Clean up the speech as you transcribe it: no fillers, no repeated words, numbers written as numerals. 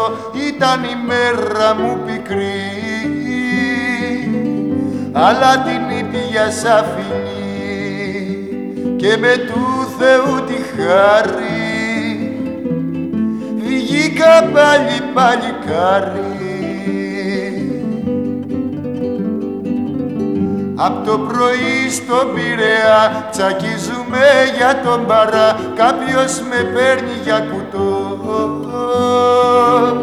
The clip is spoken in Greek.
Ήταν η μέρα μου πικρή, αλλά την ίδια σαν φιλή και με του Θεού τη χάρη βγήκα πάλι παλικάρι. Απ' το πρωί στον Πειραιά τσακίζουμε για τον Παρά, κάποιος με παίρνει για κουτό.